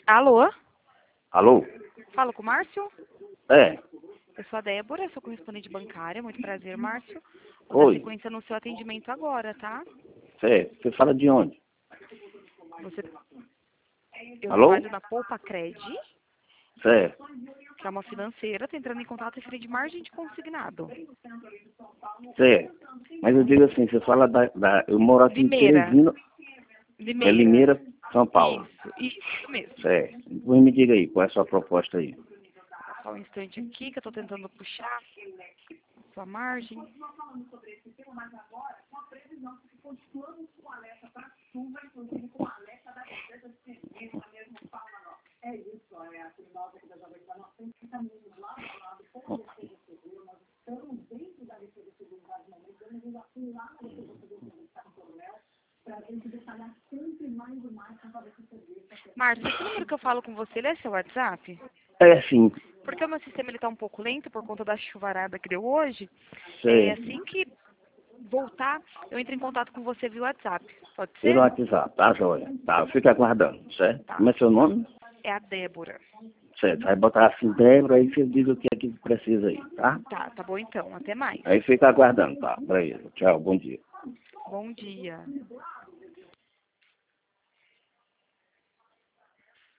Alô? Alô? Falo com o Márcio? É. Eu sou a Débora, sou correspondente bancária. Muito prazer, Márcio. Vou dar Oi. sequência no seu atendimento agora, tá? Você fala de onde? Eu Alô? trabalho na Poupa Cred, Certo. que é uma financeira, tô entrando em contato referente de margem de consignado. Certo. Mas eu digo assim, você fala eu moro aqui em Limeira. Teresina, Limeira. Limeira, São Paulo. Isso mesmo. Certo. Então me diga aí, qual é a sua proposta aí? Só um instante aqui que eu tô tentando puxar sua margem. Márcio, esse número que eu falo com você, ele é seu WhatsApp? É sim. Porque o meu sistema ele tá um pouco lento por conta da chuvarada que deu hoje. Certo. Assim que voltar, eu entro em contato com você via WhatsApp. Pode Pelo ser? WhatsApp, tá, joia? Tá, fica aguardando, certo? Tá. Como é seu nome? É a Débora. Certo. Vai botar assim, Débora, aí você diz o que é que precisa aí, tá? Tá bom então. Até mais. Aí fica aguardando, tá? Pra ele. Tchau, bom dia. Bom dia.